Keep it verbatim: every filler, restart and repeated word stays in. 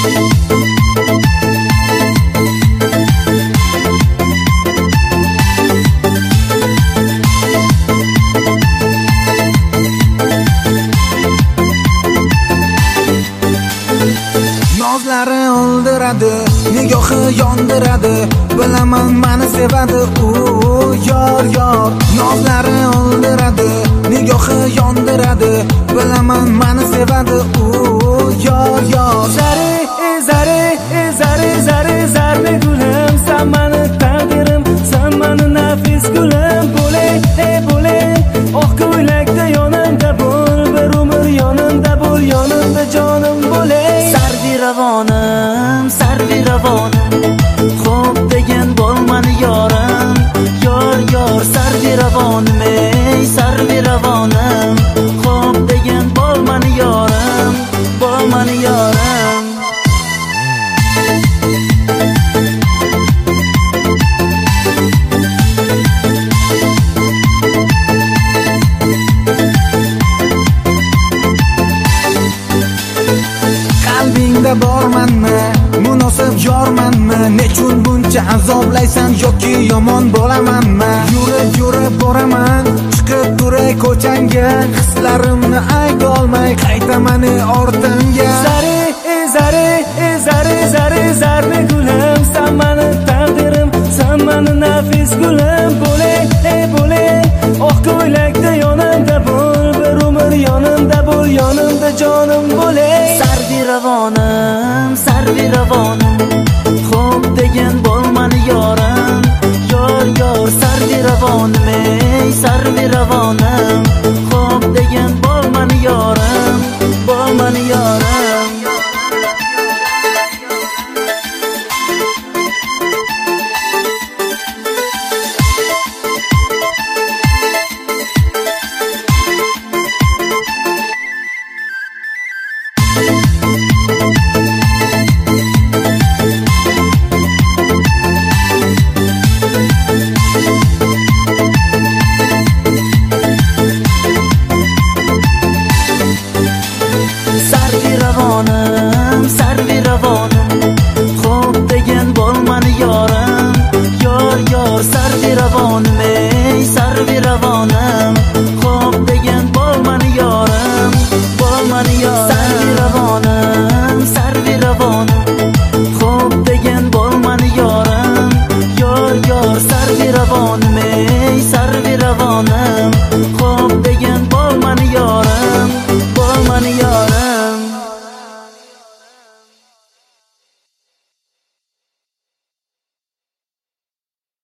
Nozlari oldiradi, nigohi yondiradi, bilaman meni sevadi u yor yor. Nozlari oldiradi, nigohi yondiradi, bilaman meni sevadi u yor yor. Zari zari zari zari zarbe gulim, sen meni taqdirim, sen meni nafis gulim. Bo'le bo'le oq ko'ylakda yonimda bo'l, bir umr yonimda bo'l, yonimda jonim bo'le. Sarviravonim, sarviravonim, xo'p degan bo'lmani yorim, yor yor. Sarviravonim, ey sarviravonim, xo'p degan bo'lmani yorim, bo'lmani yorim. Qalbingda bormanmi, munosib yormanmi, nechun buncha azoblaysan yoki yomon bo'lamanmi? Yurib yurib boraman, chiqib turay ko'changga, hislarimni aytolmay qaytaman ortimga. Zari zari zari zari zarbe gulim, sen meni taqdirim, sen meni nafis gulim. Bo'le bo'le oq ko'ylakda yonimda bo'l, bir umr yonimda bo'l, yonimda jonim bo'le. Sarviravonim, sarviravonim, xo'p degan bo'lmani yorim, yor yor. Sarviravonim, ey sarviravonim,